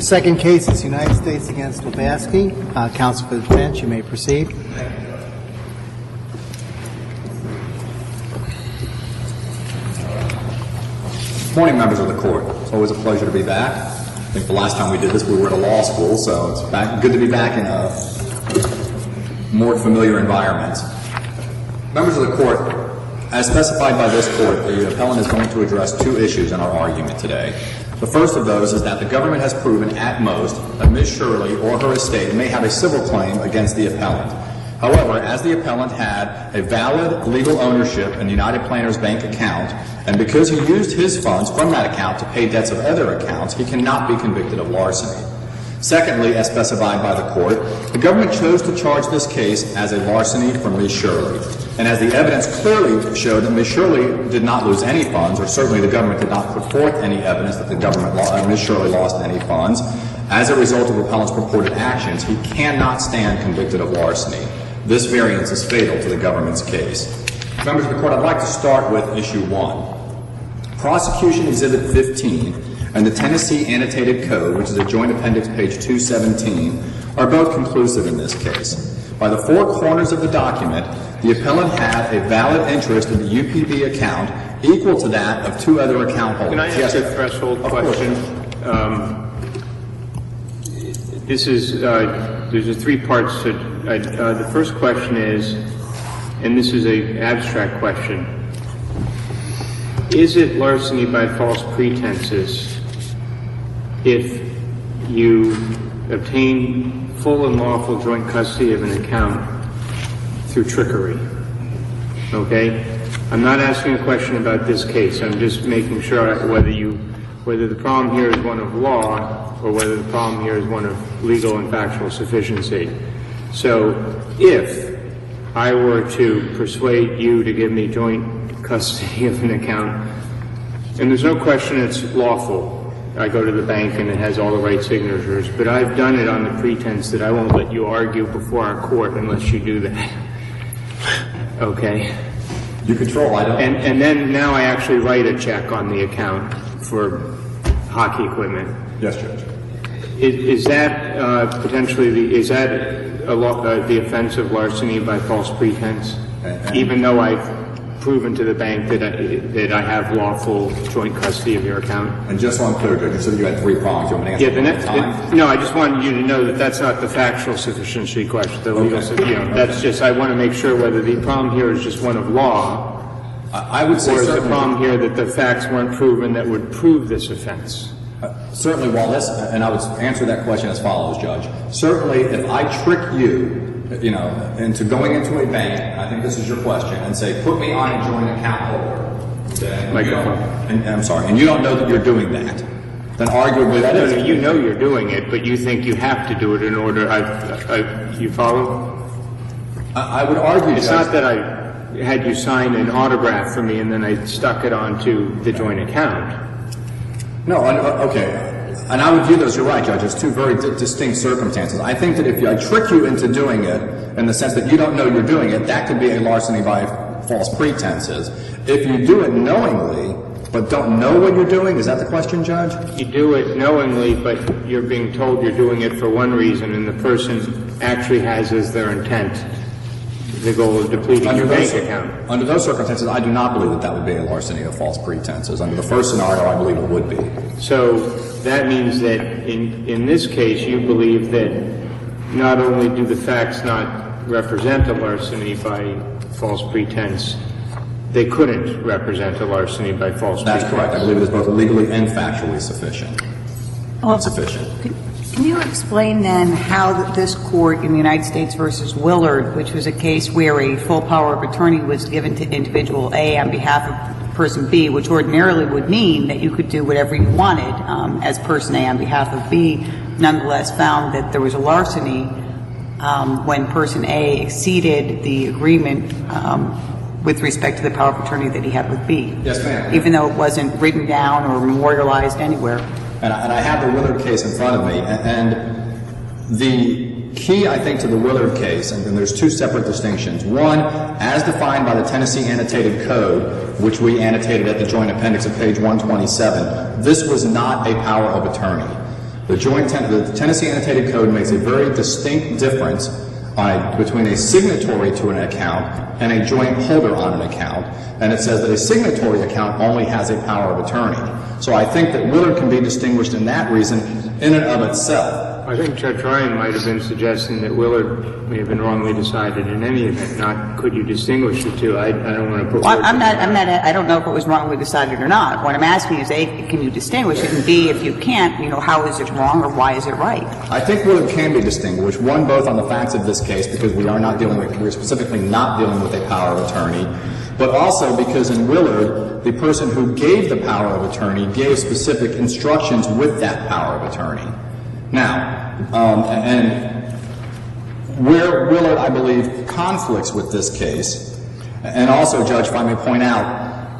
Second case is United States against Lubaski. Counsel for the defense, you may proceed. Morning, members of the court. It's always a pleasure to be back. I think the last time we did this, we were at a law school, so it's good to be back in a more familiar environment. Members of the court, as specified by this court, the appellant is going to address two issues in our argument today. The first of those is that the government has proven at most that Ms. Shirley or her estate may have a civil claim against the appellant. However, as the appellant had a valid legal ownership in United Planners Bank account, and because he used his funds from that account to pay debts of other accounts, he cannot be convicted of larceny. Secondly, as specified by the court, the government chose to charge this case as a larceny for Ms. Shirley. And as the evidence clearly showed that Ms. Shirley did not lose any funds, or certainly the government did not put forth any evidence that Ms. Shirley lost any funds, as a result of the appellant's purported actions, he cannot stand convicted of larceny. This variance is fatal to the government's case. Members of the court, I'd like to start with issue 1. Prosecution Exhibit 15 and the Tennessee Annotated Code, which is a joint appendix page 217, are both conclusive in this case. By the four corners of the document, the appellant had a valid interest in the UPB account equal to that of two other account holders. Can I ask a threshold question? There's three parts to the first question is, and this is an abstract question, is it larceny by false pretenses if you obtain full and lawful joint custody of an account through trickery? Okay? I'm not asking a question about this case. I'm just making sure whether the problem here is one of law or whether the problem here is one of legal and factual sufficiency. So if I were to persuade you to give me joint custody of an account, and there's no question it's lawful, I go to the bank and it has all the right signatures, but I've done it on the pretense that I won't let you argue before our court unless you do that. Okay? You control, I don't. And then now I actually write a check on the account for hockey equipment. Yes, Judge. Is that potentially the offense of larceny by false pretense? Even though I've proven to the bank that I have lawful joint custody of your account? And just so I'm clear, Judge, you said you had three prongs. You want me to answer No, I just wanted you to know that that's not the factual sufficiency question. The legal, that's just, I want to make sure whether the problem here is just one of law, I would say, or is the problem here that the facts weren't proven that would prove this offense? Certainly, Wallace, and I would answer that question as follows, Judge. Certainly, if I trick you, into going into a bank, I think this is your question, and say, put me on a joint account holder, and you don't know that you're doing that, then arguably that is. No, you know you're doing it, but you think you have to do it in order. You follow? I would argue, it's Judge, not that I had you sign an autograph for me and then I stuck it onto the joint account. No, okay. And I would view those, you're right, Judge, as two very distinct circumstances. I think that if I trick you into doing it in the sense that you don't know you're doing it, that could be a larceny by false pretenses. If you do it knowingly but don't know what you're doing, is that the question, Judge? You do it knowingly, but you're being told you're doing it for one reason, and the person actually has as their intent the goal of depleting your bank account. Under those circumstances, I do not believe that would be a larceny of false pretenses. Under the first scenario, I believe it would be. So that means that in this case, you believe that not only do the facts not represent a larceny by false pretense, they couldn't represent a larceny by false pretense. That's correct. I believe it is both legally and factually sufficient. Insufficient. Can you explain then how this court in the United States versus Willard, which was a case where a full power of attorney was given to individual A on behalf of person B, which ordinarily would mean that you could do whatever you wanted as person A on behalf of B, nonetheless found that there was a larceny when person A exceeded the agreement with respect to the power of attorney that he had with B. Yes, ma'am. Even though it wasn't written down or memorialized anywhere. And I have the Willard case in front of me, and the key, I think, to the Willard case, and there's two separate distinctions. One, as defined by the Tennessee Annotated Code, which we annotated at the joint appendix of page 127, this was not a power of attorney. The Tennessee Annotated Code makes a very distinct difference between a signatory to an account and a joint holder on an account, and it says that a signatory account only has a power of attorney. So I think that Willard can be distinguished in that reason in and of itself. I think Judge Ryan might have been suggesting that Willard may have been wrongly decided in any event. Not could you distinguish the two? I don't want to put. Well, I don't know if it was wrongly decided or not. What I'm asking is, A, can you distinguish it, and B, if you can't, how is it wrong or why is it right? I think Willard can be distinguished. One, both on the facts of this case, because we're specifically not dealing with a power of attorney, but also because in Willard, the person who gave the power of attorney gave specific instructions with that power of attorney. Now, and where Willard, I believe, conflicts with this case, and also, Judge, if I may point out,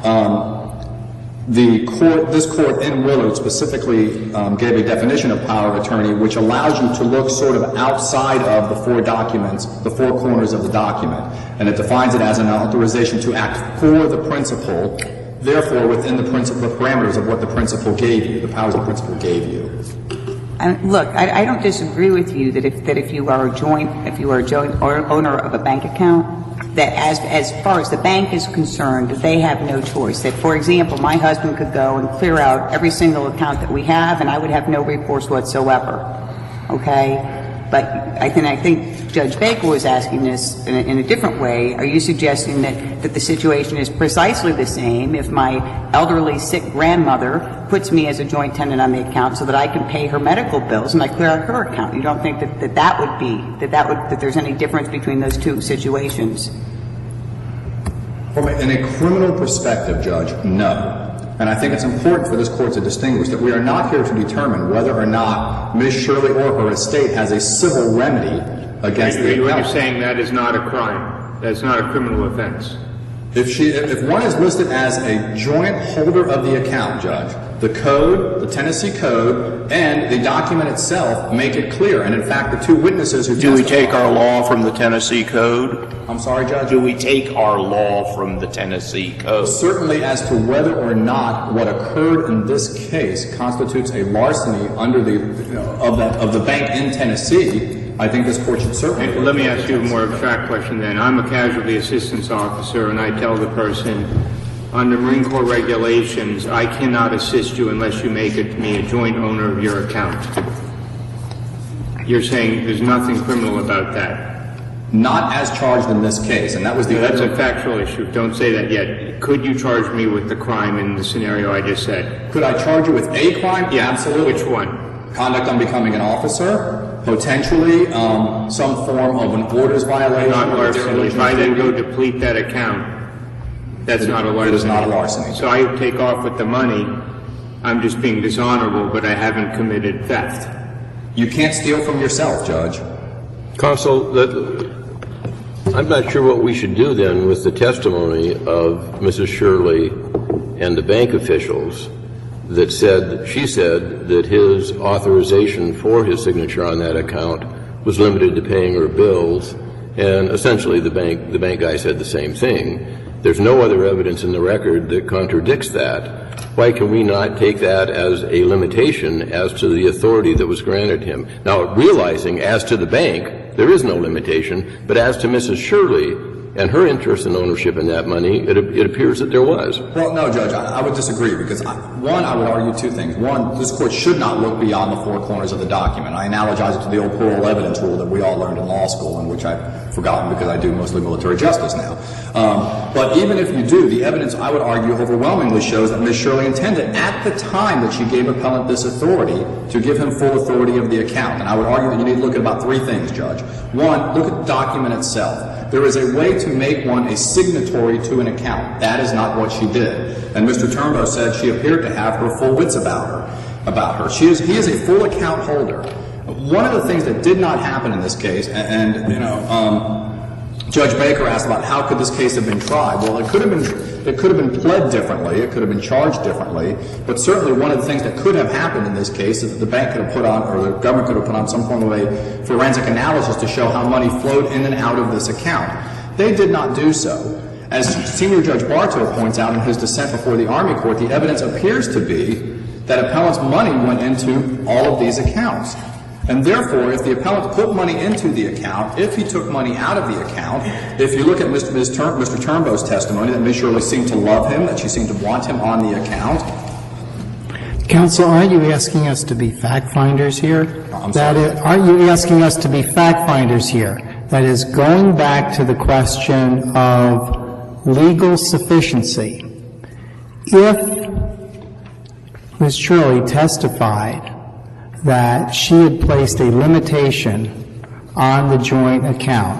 this court in Willard specifically gave a definition of power of attorney which allows you to look sort of outside of the four documents, the four corners of the document, and it defines it as an authorization to act for the principal, therefore within the parameters of what the principal gave you, the powers the principal gave you. Look, I don't disagree with you that if you are a joint owner of a bank account, that as far as the bank is concerned, that they have no choice. That, for example, my husband could go and clear out every single account that we have, and I would have no recourse whatsoever. Okay? But I think Judge Baker was asking this in a different way. Are you suggesting that the situation is precisely the same if my elderly, sick grandmother puts me as a joint tenant on the account so that I can pay her medical bills and I clear out her account? You don't think that there's any difference between those two situations? In a criminal perspective, Judge, no. And I think it's important for this Court to distinguish that we are not here to determine whether or not Ms. Shirley or her estate has a civil remedy against the account. You're saying that is not a crime. That's not a criminal offense. If one is listed as a joint holder of the account, Judge, the code, the Tennessee code, and the document itself make it clear. And in fact, the two witnesses who testified. Do we take our law from the Tennessee code? I'm sorry, Judge? Do we take our law from the Tennessee code? Certainly as to whether or not what occurred in this case constitutes a larceny under of the bank in Tennessee, I think this Court should certainly. Let me ask you a more abstract question then. I'm a casualty assistance officer, and I tell the person, under Marine Corps regulations, I cannot assist you unless you make me a joint owner of your account. You're saying there's nothing criminal about that? Not as charged in this case, and that was the. That's a factual issue. Don't say that yet. Could you charge me with the crime in the scenario I just said? Could I charge you with a crime? Yeah, absolutely. Which one? Conduct on becoming an officer, potentially some form of an orders violation. Not larceny. If I then go deplete that account, that's not a larceny. It is not a larceny. So I take off with the money. I'm just being dishonorable, but I haven't committed theft. You can't steal from yourself, Judge. Counsel, I'm not sure what we should do then with the testimony of Mrs. Shirley and the bank officials that she said that his authorization for his signature on that account was limited to paying her bills, and essentially the bank guy said the same thing. There's no other evidence in the record that contradicts that. Why can we not take that as a limitation as to the authority that was granted him? Now, realizing as to the bank, there is no limitation, but as to Mrs. Shirley and her interest in ownership in that money, it appears that there was. Well, no, Judge, I would disagree because, one, I would argue two things. One, this Court should not look beyond the four corners of the document. I analogize it to the old plural evidence rule that we all learned in law school, and which I've forgotten because I do mostly military justice now. But even if you do, the evidence, I would argue, overwhelmingly shows that Ms. Shirley intended at the time that she gave appellant this authority to give him full authority of the account. And I would argue that you need to look at about three things, Judge. One, look at the document itself. There is a way to make one a signatory to an account. That is not what she did. And Mr. Turnbow said she appeared to have her full wits about her. He is a full account holder. One of the things that did not happen in this case, Judge Baker asked about how could this case have been tried. Well, it could have been pled differently. It could have been charged differently. But certainly one of the things that could have happened in this case is that the bank could have put on, or the government could have put on some form of a forensic analysis to show how money flowed in and out of this account. They did not do so. As Senior Judge Bartow points out in his dissent before the Army Court, the evidence appears to be that appellant's money went into all of these accounts. And therefore, if the appellant put money into the account, if he took money out of the account, if you look at Mr. Turnbow's testimony, that Ms. Shirley seemed to love him, that she seemed to want him on the account. Counsel, aren't you asking us to be fact-finders here? I'm sorry. Aren't you asking us to be fact-finders here? That is, going back to the question of legal sufficiency. If Ms. Shirley testified that she had placed a limitation on the joint account,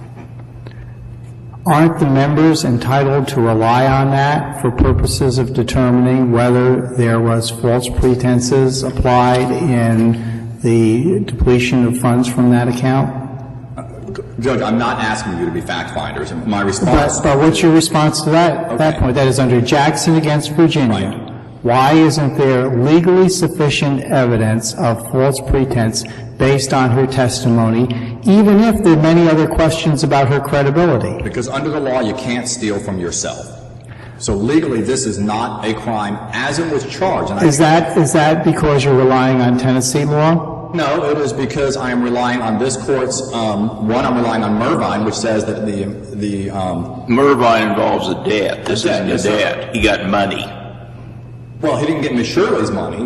aren't the members entitled to rely on that for purposes of determining whether there was false pretenses applied in the depletion of funds from that account? Judge, I'm not asking you to be fact-finders. My response... But what's your response to that point? That is, under Jackson against Virginia, right. Why isn't there legally sufficient evidence of false pretense based on her testimony, even if there are many other questions about her credibility? Because under the law, you can't steal from yourself. So legally, this is not a crime as it was charged. And is that because you're relying on Tennessee law? No, it is because I am relying on this Court's, I'm relying on Mervine, which says that the Mervine involves a debt. This isn't a debt. He got money. Well, he didn't get Ms. Shirley's money.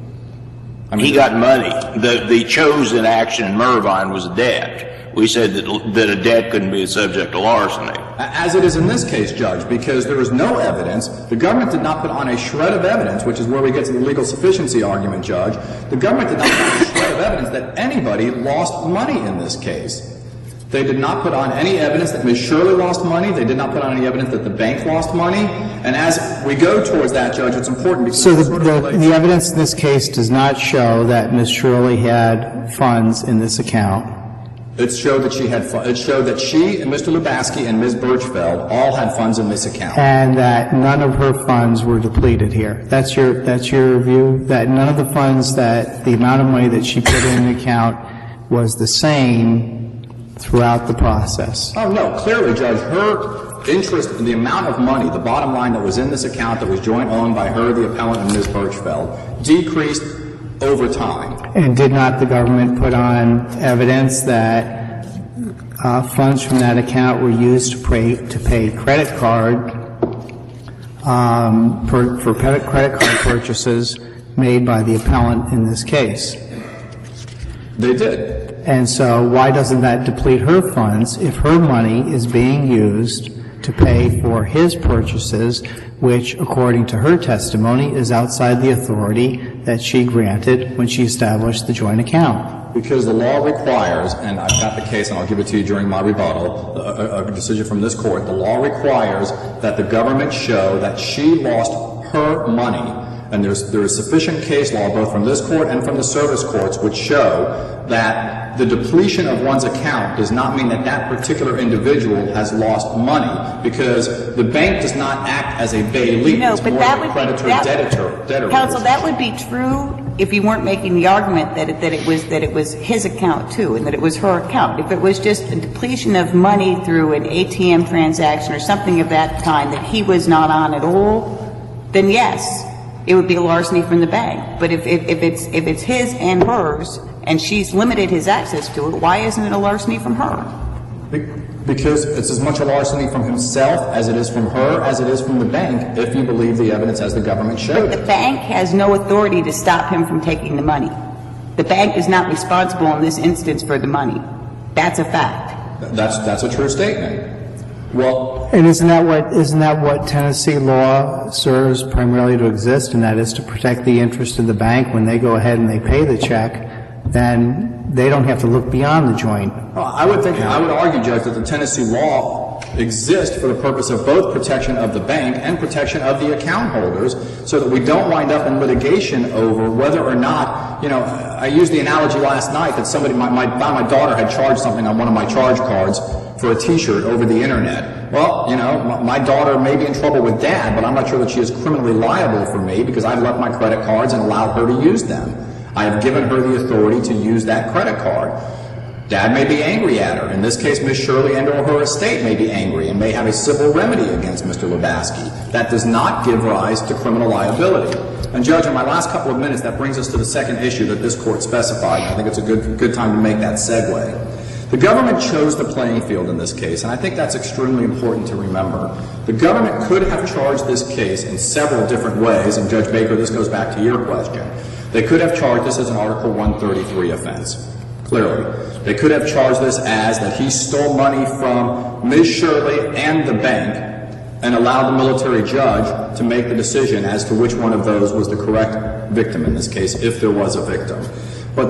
He got money. The chosen action in Mervine was a debt. We said that a debt couldn't be subject to larceny. As it is in this case, Judge, because there was no evidence. The government did not put on a shred of evidence, which is where we get to the legal sufficiency argument, Judge. The government did not put on a shred of evidence that anybody lost money in this case. They did not put on any evidence that Ms. Shirley lost money. They did not put on any evidence that the bank lost money. And as we go towards that, Judge, it's important because so the evidence in this case does not show that Ms. Shirley had funds in this account. It showed that she had. It showed that she and Mr. Lubaski and Ms. Birchfeld all had funds in this account, and that none of her funds were depleted here. That's your view. That none of the funds, that the amount of money that she put in the account was the same throughout the process. Oh no, clearly, Judge, her interest in the amount of money, the bottom line that was in this account that was joint owned by her, the appellant, and Ms. Birchfeld, decreased over time. And did not the government put on evidence that funds from that account were used to pay credit card for credit card purchases made by the appellant in this case? They did. And so why doesn't that deplete her funds if her money is being used to pay for his purchases, which, according to her testimony, is outside the authority that she granted when she established the joint account? Because the law requires, and I've got the case and I'll give it to you during my rebuttal, a decision from this Court, the law requires that the government show that she lost her money. And there is sufficient case law, both from this Court and from the service courts, which show that the depletion of one's account does not mean that that particular individual has lost money, because the bank does not act as a bailey. No, it's but more that of a would creditor-debtor. Counsel, that would be true if you weren't making the argument that it was his account too, and that it was her account. If it was just a depletion of money through an ATM transaction or something of that kind that he was not on at all, then yes, it would be a larceny from the bank. But if it's his and hers, and she's limited his access to it, why isn't it a larceny from her? Because it's as much a larceny from himself as it is from her, as it is from the bank, if you believe the evidence as the government showed. But the bank has no authority to stop him from taking the money. The bank is not responsible in this instance for the money. That's a fact. That's a true statement. Well, and isn't that what Tennessee law serves primarily to exist, and that is to protect the interest of the bank when they go ahead and they pay the check? Then they don't have to look beyond the joint. I would argue, Judge, that the Tennessee law exists for the purpose of both protection of the bank and protection of the account holders, so that we don't wind up in litigation over whether or not, I used the analogy last night that somebody, my daughter had charged something on one of my charge cards for a T-shirt over the Internet. Well, my daughter may be in trouble with Dad, but I'm not sure that she is criminally liable for me because I've left my credit cards and allowed her to use them. I have given her the authority to use that credit card. Dad may be angry at her. In this case, Ms. Shirley and or her estate may be angry and may have a civil remedy against Mr. Lubaski. That does not give rise to criminal liability. And Judge, in my last couple of minutes, that brings us to the second issue that this Court specified. I think it's a good time to make that segue. The government chose the playing field in this case, and I think that's extremely important to remember. The government could have charged this case in several different ways, and Judge Baker, this goes back to your question. They could have charged this as an Article 133 offense, clearly. They could have charged this as that he stole money from Ms. Shirley and the bank and allowed the military judge to make the decision as to which one of those was the correct victim in this case, if there was a victim. But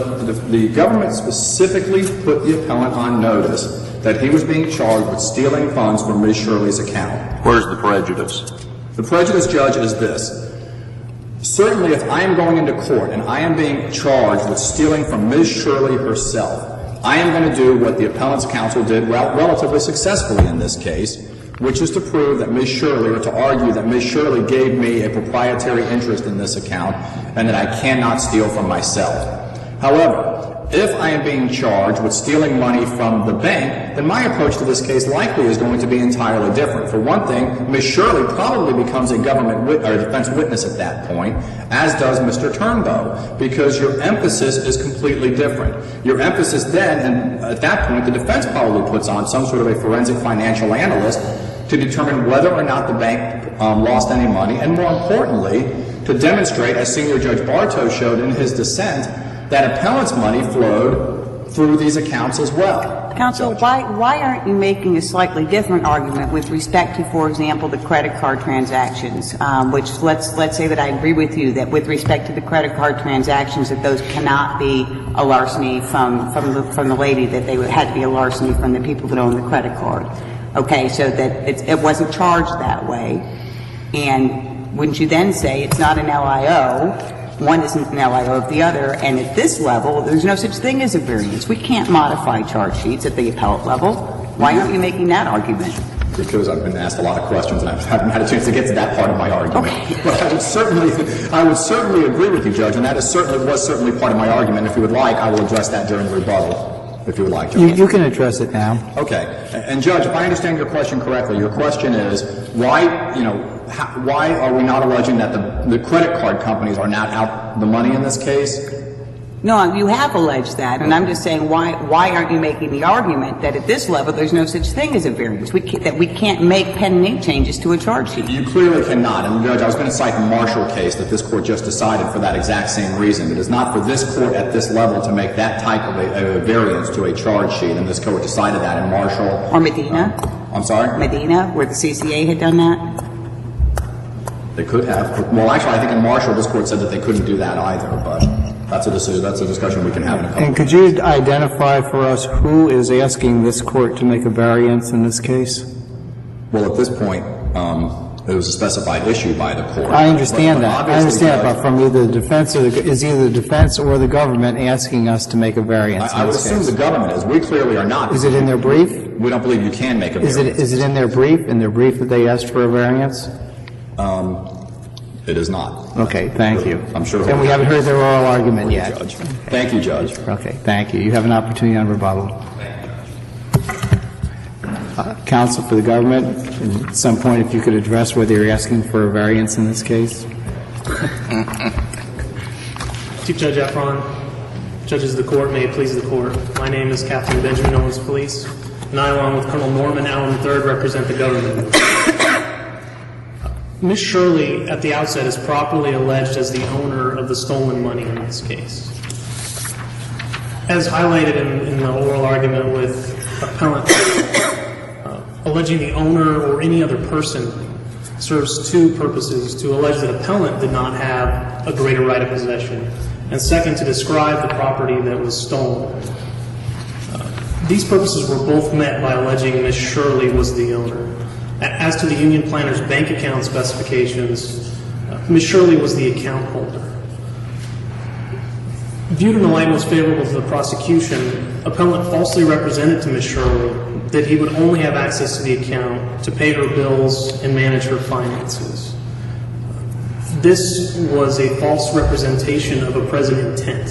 the government specifically put the appellant on notice that he was being charged with stealing funds from Ms. Shirley's account. Where's the prejudice? The prejudice, Judge, is this. Certainly, if I am going into court and I am being charged with stealing from Ms. Shirley herself, I am going to do what the appellant's counsel did relatively successfully in this case, which is to prove that Ms. Shirley, or to argue that Ms. Shirley gave me a proprietary interest in this account and that I cannot steal from myself. However, if I am being charged with stealing money from the bank, then my approach to this case likely is going to be entirely different. For one thing, Ms. Shirley probably becomes a defense witness at that point, as does Mr. Turnbow, because your emphasis is completely different. Your emphasis then, and at that point, the defense probably puts on some sort of a forensic financial analyst to determine whether or not the bank lost any money, and more importantly, to demonstrate, as Senior Judge Bartow showed in his dissent, that appellant's money flowed through these accounts as well. Counsel, why aren't you making a slightly different argument with respect to, for example, the credit card transactions, which let's say that I agree with you that with respect to the credit card transactions that those cannot be a larceny from the lady, that they had to be a larceny from the people that own the credit card. Okay, so that it wasn't charged that way. And wouldn't you then say it's not an LIO? One isn't an LIO of the other, and at this level, there's no such thing as a variance. We can't modify charge sheets at the appellate level. Why aren't you making that argument? Because I've been asked a lot of questions and I haven't had a chance to get to that part of my argument. Okay. But I would certainly agree with you, Judge, and that was certainly part of my argument. If you would like, I will address that during the rebuttal, if you would like, Judge. You can address it now. Okay. And Judge, if I understand your question correctly, your question is why are we not alleging that the credit card companies are not out the money in this case? No, you have alleged that, and I'm just saying why aren't you making the argument that at this level there's no such thing as a variance, that we can't make pen and ink changes to a charge sheet? You clearly cannot. And, Judge, I was going to cite the Marshall case that this Court just decided for that exact same reason. It is not for this Court at this level to make that type of a variance to a charge sheet, and this Court decided that in Marshall. Or Medina? I'm sorry? Medina, where the CCA had done that? They could have. Well, actually, I think in Marshall this Court said that they couldn't do that either, but that's a discussion we can have in a couple And could you identify for us who is asking this Court to make a variance in this case? Well, at this point, it was a specified issue by the Court. I understand that. I understand, Judge, but from either the defense is either the defense or the government asking us to make a variance I in would this assume case. the government is. We clearly are not. Is it in their brief? We don't believe you can make a variance. Is it in their brief? In their brief that they asked for a variance? It is not. Okay, thank you. I'm sure. And we haven't heard their oral argument yet. Judge. Thank you, Judge. Okay, thank you. You have an opportunity on rebuttal. Counsel for the government, at some point if you could address whether you're asking for a variance in this case. Chief Judge Efron, judges of the court, may it please the court. My name is Captain Benjamin Owens Police, and I, along with Colonel Norman Allen III, represent the government. Ms. Shirley, at the outset, is properly alleged as the owner of the stolen money in this case. As highlighted in the oral argument with appellant, alleging the owner or any other person serves two purposes: to allege that appellant did not have a greater right of possession, and second, to describe the property that was stolen. These purposes were both met by alleging Ms. Shirley was the owner. As to the union planner's bank account specifications, Ms. Shirley was the account holder. Viewed in the light most favorable to the prosecution, appellant falsely represented to Ms. Shirley that he would only have access to the account to pay her bills and manage her finances. This was a false representation of a present intent.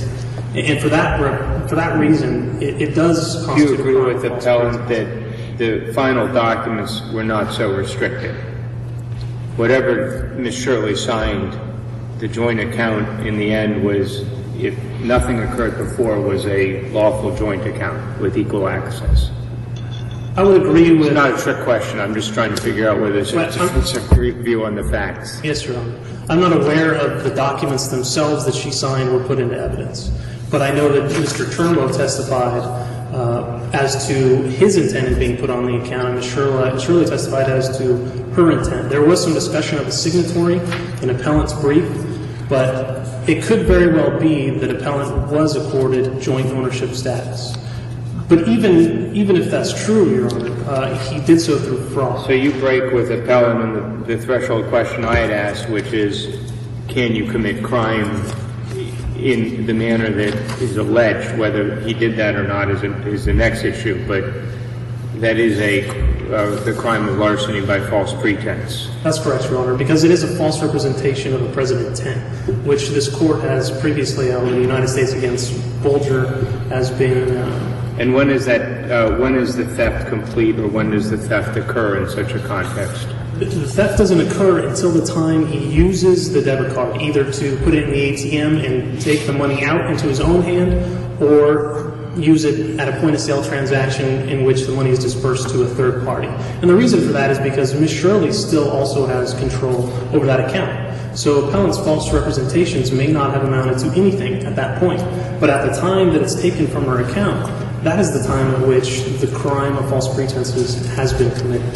And for that reason, it does Do constitute you agree a crime with of the false appellant pretense. that the final documents were not so restricted? Whatever Ms. Shirley signed, the joint account in the end was, if nothing occurred before, was a lawful joint account with equal access. I would agree with... It's not a trick question. I'm just trying to figure out whether there's a different view on the facts. Yes, Your Honor. I'm not aware of the documents themselves that she signed were put into evidence. But I know that Mr. Turnbow testified as to his intent in being put on the account, and Ms. Shirley testified as to her intent. There was some discussion of a signatory in appellant's brief, but it could very well be that appellant was accorded joint ownership status. But even if that's true, Your Honor, he did so through fraud. So you break with appellant on the threshold question I had asked, which is, can you commit crime in the manner that is alleged? Whether he did that or not is the next issue, but that is the crime of larceny by false pretense. That's correct, Your Honor, because it is a false representation of a present intent, which this Court has previously held in the United States against Bolger as being... And when is that? When is the theft complete, or when does the theft occur in such a context? The theft doesn't occur until the time he uses the debit card, either to put it in the ATM and take the money out into his own hand, or use it at a point-of-sale transaction in which the money is dispersed to a third party. And the reason for that is because Ms. Shirley still also has control over that account. So appellant's false representations may not have amounted to anything at that point, but at the time that it's taken from her account, that is the time at which the crime of false pretenses has been committed.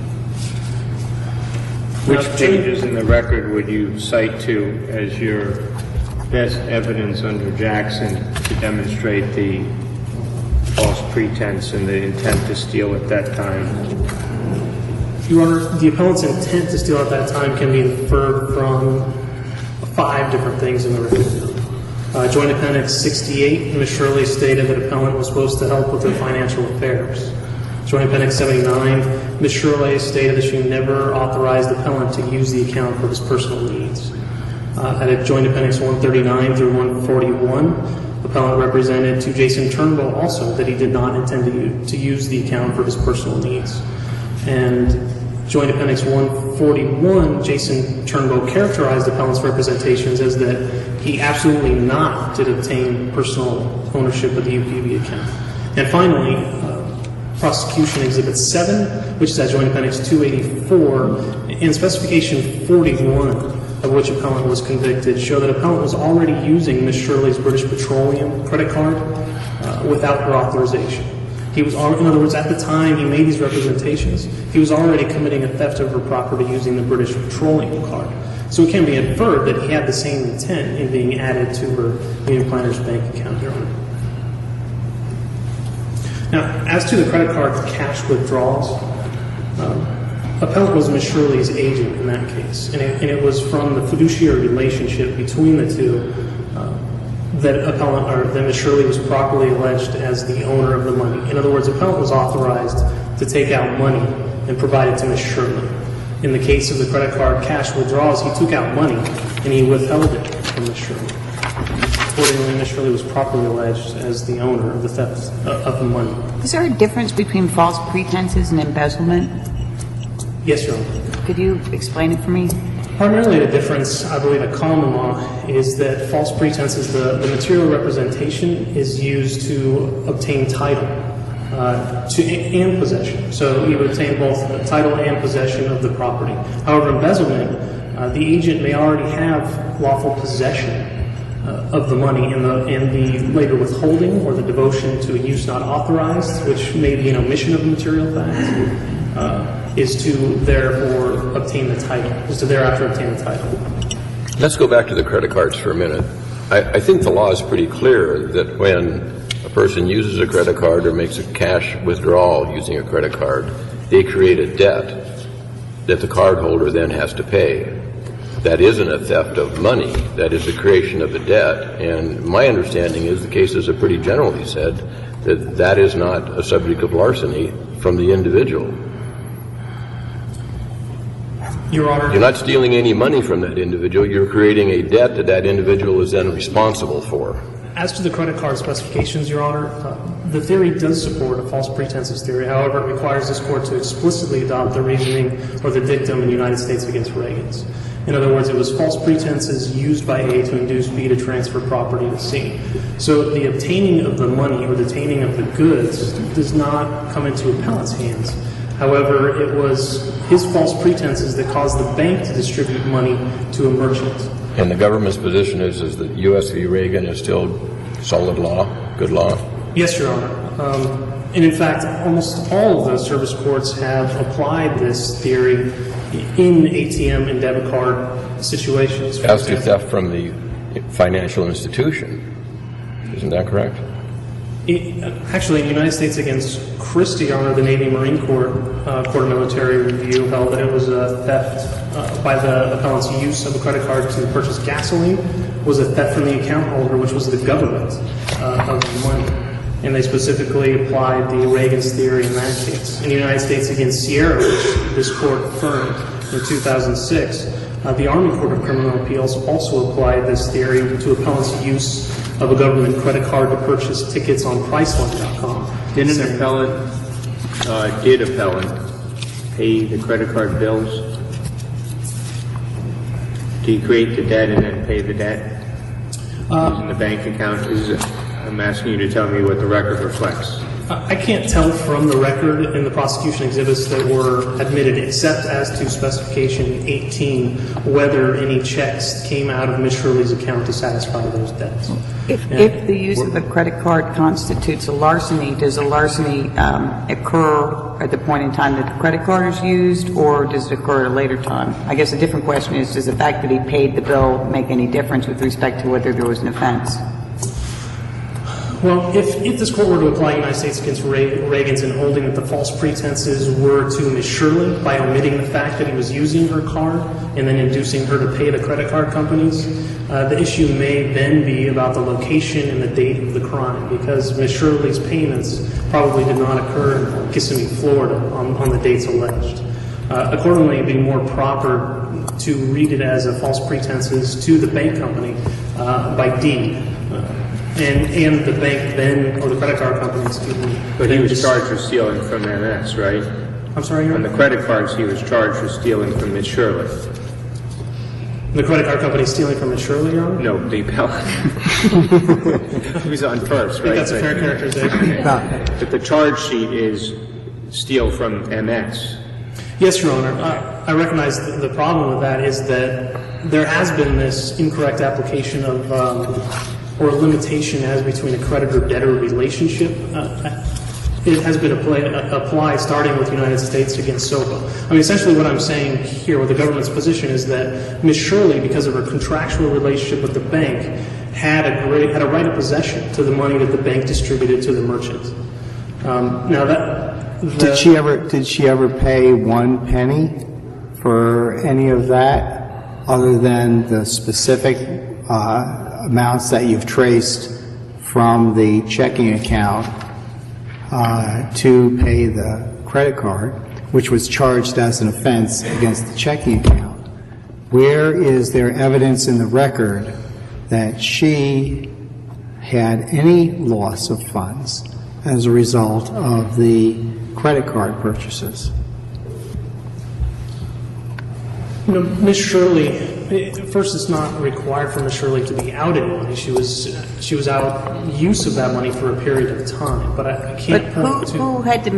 Which pages in the record would you cite to as your best evidence under Jackson to demonstrate the false pretense and the intent to steal at that time? Your Honor, the appellant's intent to steal at that time can be inferred from 5 different things in the record. Joint Appendix 68, Ms. Shirley stated that appellant was supposed to help with her financial affairs. Joint Appendix 79, Ms. Shirley stated that she never authorized the appellant to use the account for his personal needs. At Joint Appendix 139 through 141, appellant represented to Jason Turnbull also that he did not intend to use the account for his personal needs. And Joint Appendix 141, Jason Turnbull characterized appellant's representations as that he absolutely not did obtain personal ownership of the UPB account. And finally, Prosecution Exhibit 7, which is at Joint Appendix 284, in Specification 41, of which appellant was convicted, show that appellant was already using Ms. Shirley's British Petroleum credit card without her authorization. He was, in other words, at the time he made these representations, he was already committing a theft of her property using the British Petroleum card. So it can be inferred that he had the same intent in being added to her Union Planters Bank account, Your Honor. Now, as to the credit card cash withdrawals, appellant was Ms. Shirley's agent in that case, and it was from the fiduciary relationship between the two that Ms. Shirley was properly alleged as the owner of the money. In other words, appellant was authorized to take out money and provide it to Ms. Shirley. In the case of the credit card cash withdrawals, he took out money and he withheld it from Ms. Shirley. Accordingly, Ms. Shirley was properly alleged as the owner of the theft of the money. Is there a difference between false pretenses and embezzlement? Yes, Your Honor. Could you explain it for me? Primarily the difference, I believe, in common law is that false pretenses, the material representation is used to obtain title and possession. So you would obtain both the title and possession of the property. However, embezzlement, the agent may already have lawful possession of the money, and the later withholding or the devotion to a use not authorized, which may be an omission of the material fact, is to therefore obtain the title, is to thereafter obtain the title. Let's go back to the credit cards for a minute. I think the law is pretty clear that when a person uses a credit card or makes a cash withdrawal using a credit card, they create a debt that the cardholder then has to pay. That isn't a theft of money. That is the creation of a debt. And my understanding is the cases have pretty generally said that that is not a subject of larceny from the individual. Your Honor. You're not stealing any money from that individual. You're creating a debt that that individual is then responsible for. As to the credit card specifications, Your Honor, the theory does support a false pretenses theory. However, it requires this court to explicitly adopt the reasoning or the dictum in the United States against Reagan's. In other words, it was false pretenses used by A to induce B to transfer property to C. So the obtaining of the money or the obtaining of the goods does not come into appellant's hands. However, it was his false pretenses that caused the bank to distribute money to a merchant. And the government's position is that U.S. v. Reagan is still solid law, good law? Yes, Your Honor. And in fact, almost all of the service courts have applied this theory in ATM and debit card situations. As to theft from the financial institution. Isn't that correct? Actually, in the United States against Christie, Your Honor, the Navy Marine Corps Court of Military Review held that it was a theft by the appellant's use of a credit card to purchase gasoline was a theft from the account holder, which was the government of the money. And they specifically applied the Reagan's theory in that case. In the United States against Sierra, which this court affirmed in 2006, the Army Court of Criminal Appeals also applied this theory to appellant's use of a government credit card to purchase tickets on Priceline.com. Did appellant pay the credit card bills? Did he create the debt and then pay the debt using the bank account? I'm asking you to tell me what the record reflects. I can't tell from the record in the prosecution exhibits that were admitted, except as to specification 18, whether any checks came out of Ms. Shirley's account to satisfy those debts. If the use of a credit card constitutes a larceny, does a larceny occur at the point in time that the credit card is used, or does it occur at a later time? I guess a different question is, does the fact that he paid the bill make any difference with respect to whether there was an offense? Well, if this court were to apply United States against Reagan's in holding that the false pretenses were to Ms. Shirley by omitting the fact that he was using her card and then inducing her to pay the credit card companies, the issue may then be about the location and the date of the crime, because Ms. Shirley's payments probably did not occur in Kissimmee, Florida on the dates alleged. Accordingly, it would be more proper to read it as a false pretenses to the bank company by D. And the bank then, or the credit card company, excuse me. But he was charged with stealing from MS, right? I'm sorry, Your On Honor? the credit cards, he was charged with stealing from Ms. Shirley. The credit card company stealing from Ms. Shirley, Your Honor? No, the appellant. He was on first, I right? think that's a fair characterization. But the charge sheet is steal from MS. Yes, Your Honor. I recognize the problem with that is that there has been this incorrect application of or limitation as between a creditor-debtor relationship. It has been applied starting with United States against SOPA. I mean, essentially what I'm saying here with the government's position is that Ms. Shirley, because of her contractual relationship with the bank, had a right of possession to the money that the bank distributed to the merchant. Now Did she ever pay 1 penny for any of that, other than the specific amounts that you've traced from the checking account to pay the credit card, which was charged as an offense against the checking account? Where is there evidence in the record that she had any loss of funds as a result of the credit card purchases? Ms. Shirley, first, it's not required for Ms. Shirley to be out any money. She was out use of that money for a period of time. But I can't point to who had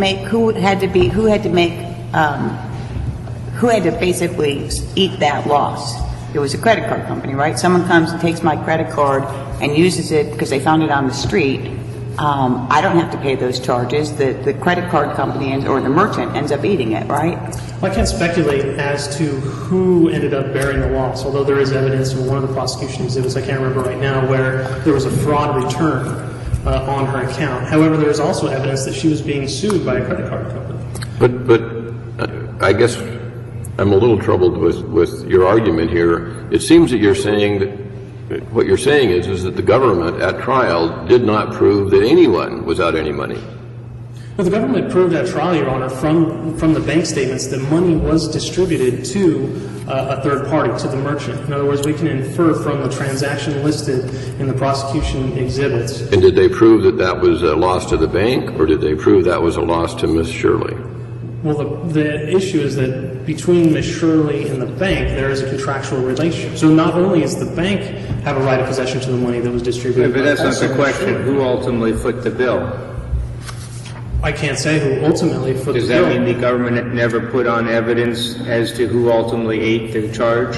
to basically eat that loss? It was a credit card company, right? Someone comes and takes my credit card and uses it because they found it on the street. I don't have to pay those charges. The credit card company or the merchant ends up eating it, right? Well, I can't speculate as to who ended up bearing the loss, although there is evidence in one of the prosecution exhibits, I can't remember right now, where there was a fraud return on her account. However, there is also evidence that she was being sued by a credit card company. But I guess I'm a little troubled with your argument here. It seems that you're saying that what you're saying is that the government at trial did not prove that anyone was out any money. Well, the government proved at trial, Your Honor, from the bank statements that money was distributed to a third party, to the merchant. In other words, we can infer from the transaction listed in the prosecution exhibits. And did they prove that that was a loss to the bank, or did they prove that was a loss to Miss Shirley? Well, the issue is that between Ms. Shirley and the bank, there is a contractual relationship. So not only does the bank have a right of possession to the money that was distributed, But that's not also the Ms. question. Shirley. Who ultimately foot the bill? I can't say who ultimately foot the Does bill. that mean the government never put on evidence as to who ultimately ate the charge?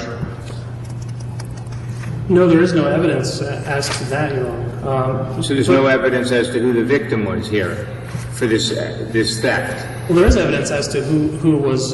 No, there is no evidence as to that, Your Honor. So there's no evidence as to who the victim was here for this theft? Well, there is evidence as to who was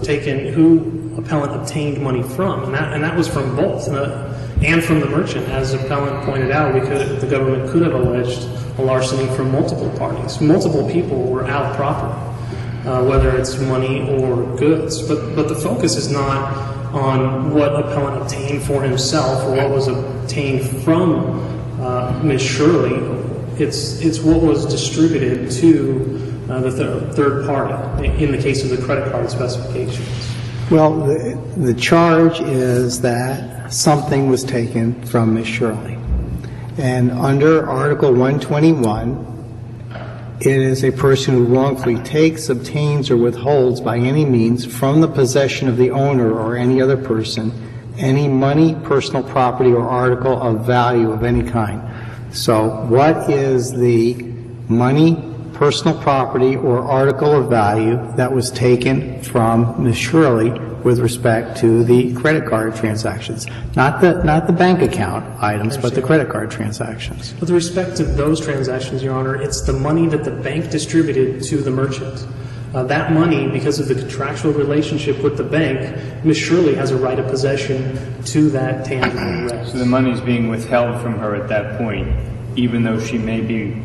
who appellant obtained money from, and that was from both, and from the merchant. As appellant pointed out, the government could have alleged a larceny from multiple parties. Multiple people were out property, whether it's money or goods. But the focus is not on what appellant obtained for himself or what was obtained from Ms. Shirley. It's what was distributed to the third party in the case of the credit card specifications. Well, the charge is that something was taken from Ms. Shirley. And under Article 121, it is a person who wrongfully takes, obtains, or withholds by any means from the possession of the owner or any other person any money, personal property, or article of value of any kind. So what is the money, personal property, or article of value that was taken from Ms. Shirley with respect to the credit card transactions? Not the bank account items, but the credit card transactions. With respect to those transactions, Your Honor, it's the money that the bank distributed to the merchant. That money, because of the contractual relationship with the bank, Ms. Shirley has a right of possession to that tangible rest. So the money's being withheld from her at that point, even though she may be,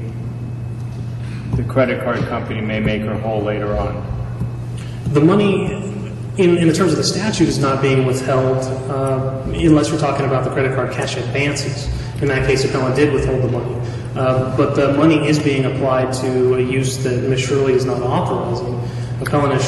the credit card company may make her whole later on. The money, in the terms of the statute, is not being withheld unless we're talking about the credit card cash advances. In that case, appellant did withhold the money. But the money is being applied to a use that Ms. Shirley is not authorizing. Appellant's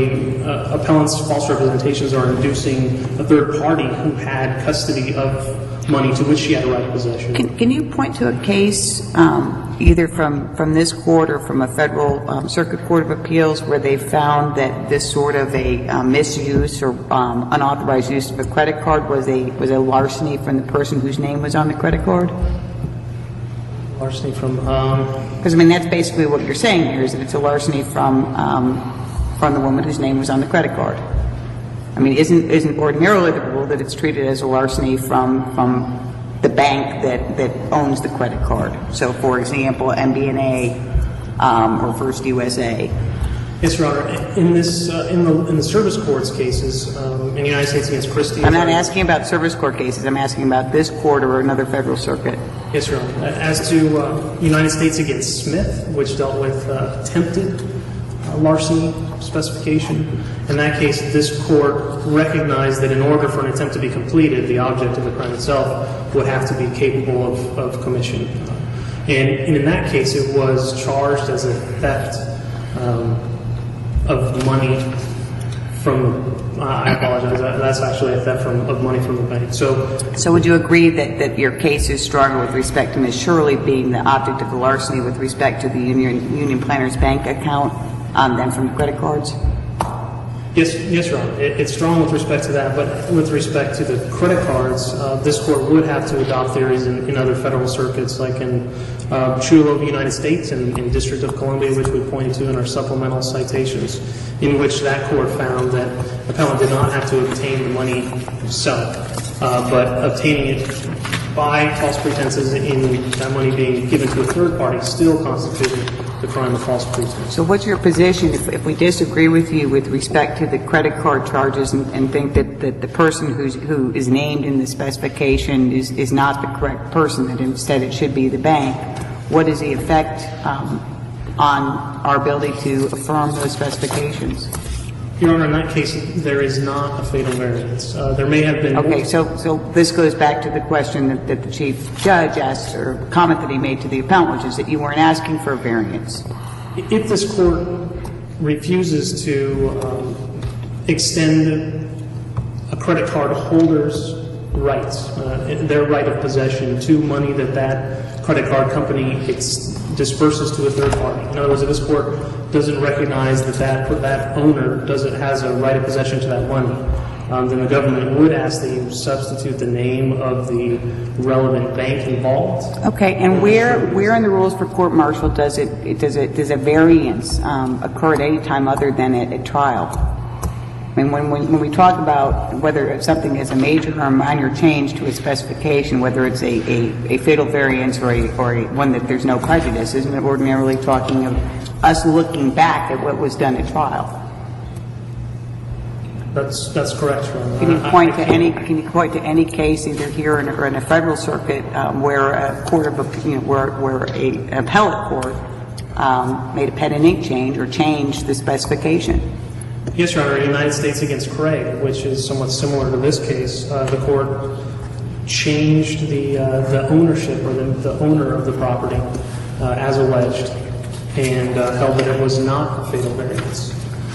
false representations are inducing a third party who had custody of money to which she had a right of possession. Can you point to a case, either from this court or from a federal circuit court of appeals, where they found that this sort of a misuse or unauthorized use of a credit card was a larceny from the person whose name was on the credit card? Larceny from... Because, I mean, that's basically what you're saying here, is that it's a larceny from the woman whose name was on the credit card. I mean, isn't ordinarily the rule that it's treated as a larceny from the bank that owns the credit card? So, for example, MBNA or First USA. Yes, Your Honor. In this, in the service courts cases, in the United States against Christie... I'm not asking about service court cases. I'm asking about this court or another federal circuit. Yes, Your Honor. As to United States against Smith, which dealt with attempted larceny specification, in that case, this court recognized that in order for an attempt to be completed, the object of the crime itself would have to be capable of commission. And in that case, it was charged as a theft of money from... I apologize. That's actually a theft of money from the bank. So would you agree that your case is stronger with respect to Ms. Shirley being the object of the larceny with respect to the Union Planner's bank account than from the credit cards? Yes, Your Honor. It's strong with respect to that, but with respect to the credit cards, this court would have to adopt theories in other federal circuits, like in Chulo of the United States and in District of Columbia, which we pointed to in our supplemental citations, in which that court found that the appellant did not have to obtain the money himself, but obtaining it by false pretenses in that money being given to a third party still constituted the crime of false pretense. So what's your position if we disagree with you with respect to the credit card charges and think that the person who is named in the specification is not the correct person, that instead it should be the bank? What is the effect on our ability to affirm those specifications? Your Honor, in that case, there is not a fatal variance. There may have been... Okay, so this goes back to the question that the Chief Judge asked, or comment that he made to the appellant, which is that you weren't asking for a variance. If this court refuses to extend a credit card holder's rights, their right of possession to money that credit card company disperses to a third party. In other words, if this court doesn't recognize that owner has a right of possession to that money, then the government would ask that you substitute the name of the relevant bank involved. Okay, and where in the rules for court martial does a variance occur at any time other than at trial? I mean, when we talk about whether something is a major or minor change to a specification, whether it's a fatal variance or one that there's no prejudice, isn't it ordinarily talking of us looking back at what was done at trial? That's correct, Your Honor. Can you point to any case, either here or in a federal circuit, where a court of where an appellate court made a pen and ink change or changed the specification? Yes, Your Honor. United States against Craig, which is somewhat similar to this case, the court changed the ownership or the owner of the property as alleged, and held that it was not a fatal variance.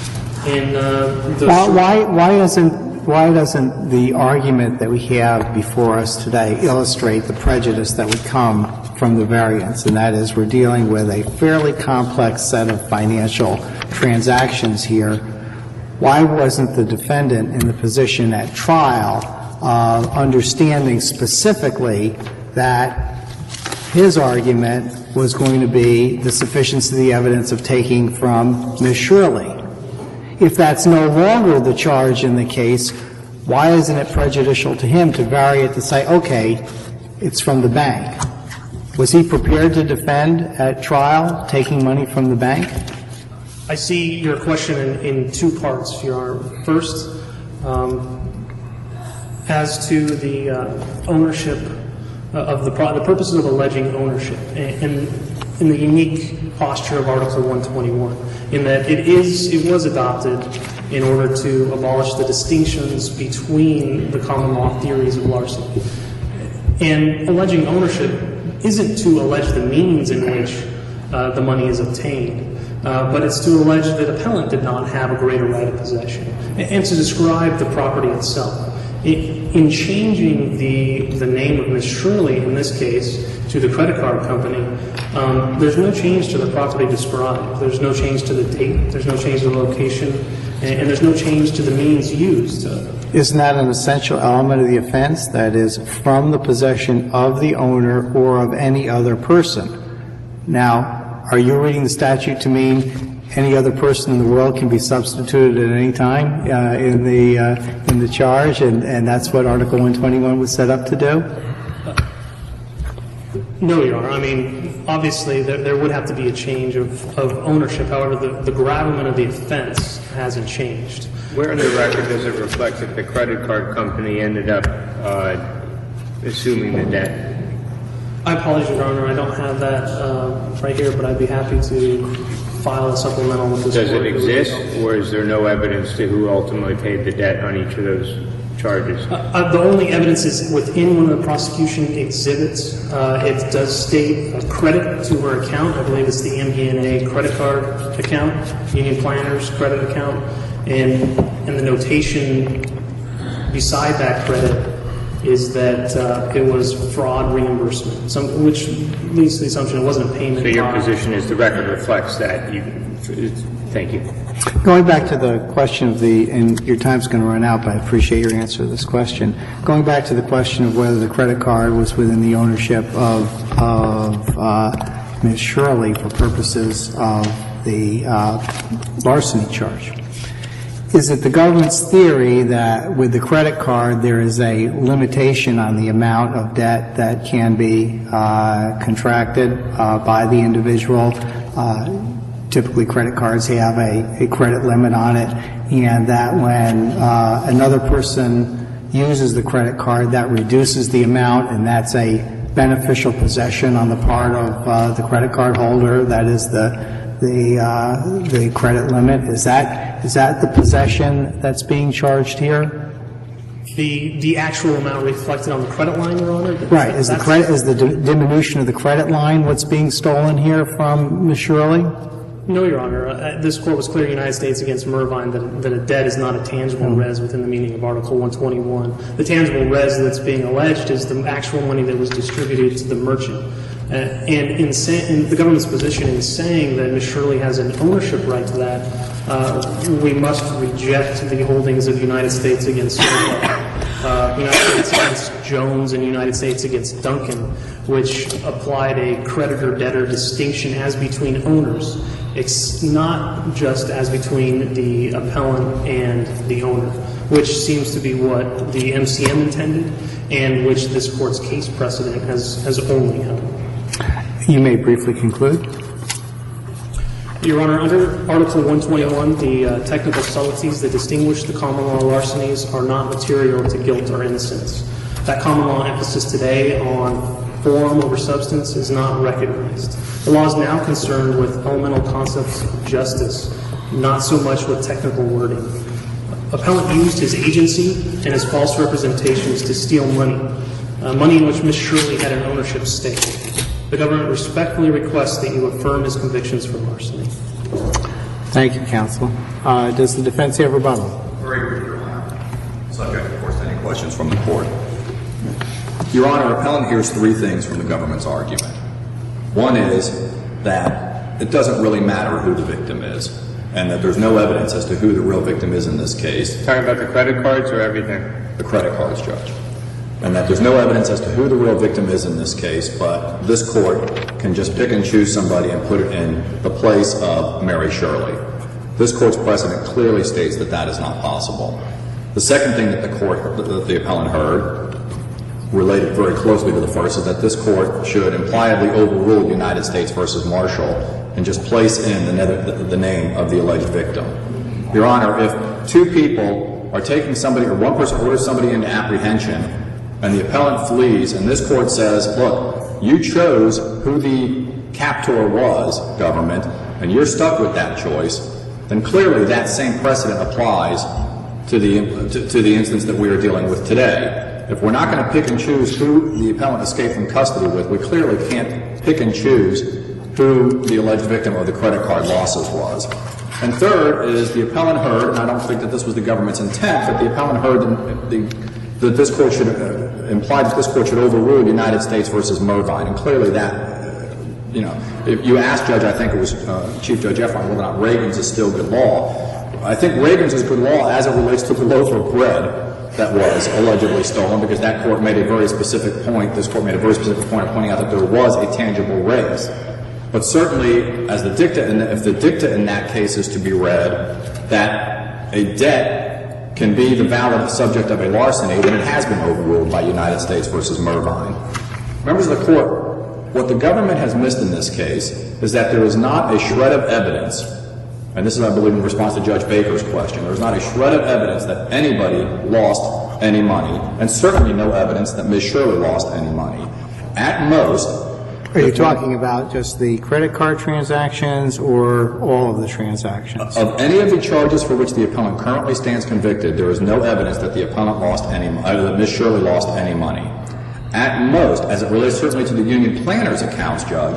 Why doesn't the argument that we have before us today illustrate the prejudice that would come from the variance? And that is, we're dealing with a fairly complex set of financial transactions here. Why wasn't the defendant in the position at trial of understanding specifically that his argument was going to be the sufficiency of the evidence of taking from Ms. Shirley? If that's no longer the charge in the case, why isn't it prejudicial to him to vary it to say, okay, it's from the bank? Was he prepared to defend at trial taking money from the bank? I see your question in two parts, Your Honor. First, as to the ownership of the purposes of alleging ownership, and in the unique posture of Article 121, in that it was adopted in order to abolish the distinctions between the common law theories of larceny. And alleging ownership isn't to allege the means in which the money is obtained, but it's to allege that appellant did not have a greater right of possession, and to describe the property itself. In changing the name of Ms. Shirley, in this case, to the credit card company, there's no change to the property described. There's no change to the date. There's no change to the location. And there's no change to the means used. Isn't that an essential element of the offense? That is, from the possession of the owner or of any other person. Now, are you reading the statute to mean any other person in the world can be substituted at any time in the charge, and that's what Article 121 was set up to do? No, Your Honor. I mean, obviously, there would have to be a change of ownership. However, the gravamen of the offense hasn't changed. Where in the record does it reflect that the credit card company ended up assuming the debt? I apologize, Your Honor. I don't have that right here, but I'd be happy to file a supplemental with this court. Does it exist, or is there no evidence to who ultimately paid the debt on each of those charges? The only evidence is within one of the prosecution exhibits. It does state a credit to her account. I believe it's the MBNA credit card account, Union Planners credit account, and the notation beside that credit is that it was fraud reimbursement, which leads to the assumption it wasn't a payment. So your position is the record reflects that. Thank you. Going back to the question of and your time's going to run out, but I appreciate your answer to this question. Going back to the question of whether the credit card was within the ownership of Ms. Shirley for purposes of the larceny charge. Is it the government's theory that with the credit card there is a limitation on the amount of debt that can be contracted by the individual? Typically credit cards have a credit limit on it, and that when another person uses the credit card, that reduces the amount, and that's a beneficial possession on the part of the credit card holder. That is the credit limit. Is that the possession that's being charged here? The actual amount reflected on the credit line, Your Honor? Right. Is the diminution of the credit line what's being stolen here from Ms. Shirley? No, Your Honor. This court was clear in the United States against Mervine that a debt is not a tangible res within the meaning of Article 121. The tangible res that's being alleged is the actual money that was distributed to the merchant. And in the government's position in saying that Ms. Shirley has an ownership right to that, we must reject the holdings of the United States against United States against Jones and United States against Duncan, which applied a creditor-debtor distinction as between owners. It's not just as between the appellant and the owner, which seems to be what the MCM intended and which this court's case precedent has only held. You may briefly conclude. Your Honor, under Article 121, the technical subtleties that distinguish the common law larcenies are not material to guilt or innocence. That common law emphasis today on form over substance is not recognized. The law is now concerned with elemental concepts of justice, not so much with technical wording. Appellant used his agency and his false representations to steal money, money in which Ms. Shirley had an ownership stake. The government respectfully requests that you affirm his convictions for larceny. Thank you, counsel. Does the defense have rebuttal? Very brief, Your Honor. Subject, of course, to any questions from the court. Your Honor, appellant hears three things from the government's argument. One is that it doesn't really matter who the victim is, and that there's no evidence as to who the real victim is in this case. Talking about the credit cards or everything? The credit cards, Judge. And that there's no evidence as to who the real victim is in this case, but this court can just pick and choose somebody and put it in the place of Mary Shirley. This court's precedent clearly states that that is not possible. The second thing that the appellant heard, related very closely to the first, is that this court should impliedly overrule United States versus Marshall and just place in the name of the alleged victim. Your Honor, if two people are taking somebody, or one person orders somebody into apprehension, and the appellant flees, and this court says, look, you chose who the captor was, government, and you're stuck with that choice, then clearly that same precedent applies to the instance that we are dealing with today. If we're not going to pick and choose who the appellant escaped from custody with, we clearly can't pick and choose who the alleged victim of the credit card losses was. And third is the appellant heard, and I don't think that this was the government's intent, but the appellant heard that this court should imply that this court should overrule United States versus Mervine. And clearly that, if you ask Judge, I think it was Chief Judge Efron, whether or not Reagan's is still good law. I think Reagan's is good law as it relates to the loaf of bread that was allegedly stolen, because that court made a very specific point, this court made a very specific point of pointing out that there was a tangible raise. But certainly, as the dicta, if the dicta in that case is to be read, that a debt can be the valid subject of a larceny, then it has been overruled by United States versus Mervine. Members of the court, what the government has missed in this case is that there is not a shred of evidence, and this is, I believe, in response to Judge Baker's question, there is not a shred of evidence that anybody lost any money, and certainly no evidence that Ms. Shirley lost any money. At most... Are you talking about just the credit card transactions or all of the transactions? Of any of the charges for which the appellant currently stands convicted, there is no evidence that the appellant lost any, that Ms. Shirley lost any money. At most, as it relates certainly to the union planner's accounts, Judge,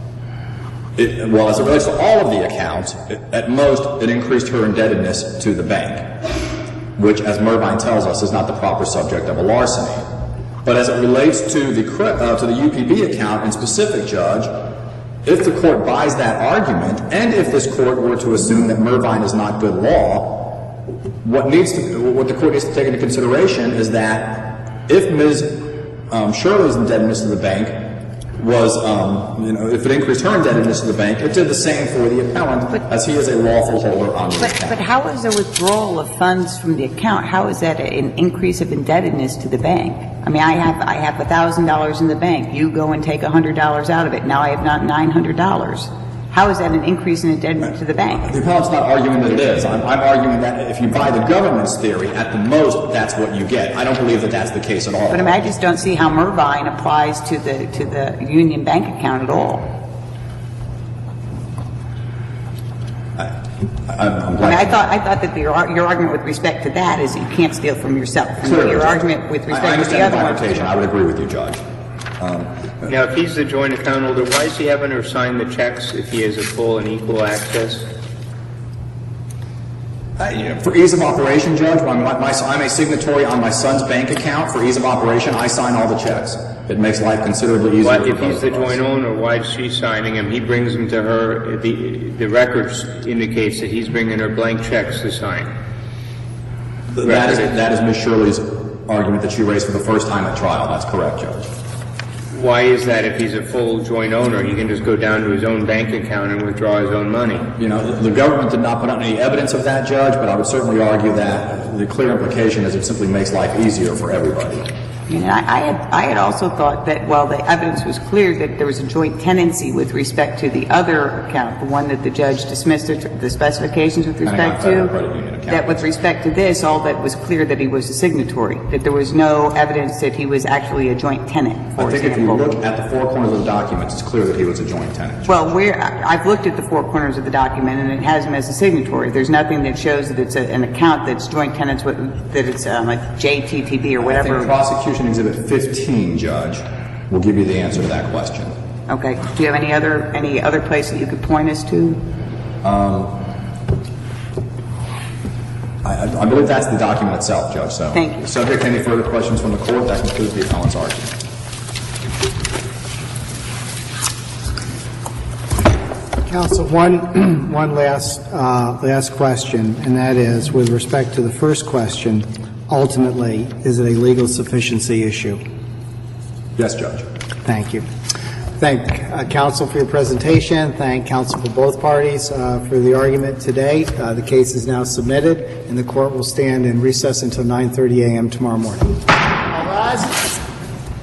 as it relates to all of the accounts, at most, it increased her indebtedness to the bank, which, as Mervine tells us, is not the proper subject of a larceny. But as it relates to the UPB account in specific, Judge, if the court buys that argument, and if this court were to assume that Mervine is not good law, what the court needs to take into consideration is that if Ms. Shirley's indebtedness to the bank was, if it increased her indebtedness to the bank, it did the same for the appellant, as he is a lawful holder on the account. But how is the withdrawal of funds from the account, how is that an increase of indebtedness to the bank? I mean, I have $1,000 in the bank. You go and take $100 out of it. Now I have not $900. How is that an increase in indebtedness to the bank? The appellant's not arguing that it is. I'm arguing that if you buy the government's theory, at the most, that's what you get. I don't believe that that's the case at all. But I just don't see how Mervine applies to the union bank account at all. I thought that your argument with respect to that is you can't steal from yourself. Clearly, your argument with respect to the other one. I would agree with you, Judge. Now, if he's the joint account holder, why is he having her sign the checks if he has a full and equal access? For ease of operation, Judge, I'm a signatory on my son's bank account. For ease of operation, I sign all the checks. It makes life considerably easier. Why, for if he's both the of us. joint owner, why is she signing him? He brings them to her. The records indicates that he's bringing her blank checks to sign. That is Ms. Shirley's argument that she raised for the first time at trial. That's correct, Judge. Why is that? If he's a full joint owner, he can just go down to his own bank account and withdraw his own money. You know, the government did not put out any evidence of that, Judge, but I would certainly argue that the clear implication is it simply makes life easier for everybody. And I had also thought that, well, the evidence was clear that there was a joint tenancy with respect to the other account, the one that the judge dismissed the specifications with respect to, that with respect to this, all that was clear that he was a signatory, that there was no evidence that he was actually a joint tenant, for I think example. if you look at the four corners of the documents, it's clear that he was a joint tenant. Well, I've looked at the four corners of the document, and it has him as a signatory. There's nothing that shows that it's an account that's joint tenants with, that it's like JTTB or whatever. I think Prosecution Exhibit 15, Judge, will give you the answer to that question. Okay. Do you have any other place that you could point us to? I believe that's the document itself, Judge. So, Thank you. Subject to any further questions from the court, that concludes the appellant's argument. Counsel, one last question, and that is, with respect to the first question, ultimately, is it a legal sufficiency issue? Yes, Judge. Thank you. Thank counsel for your presentation. Thank counsel for both parties for the argument today. The case is now submitted, and the court will stand in recess until 9:30 a.m. tomorrow morning. All rise.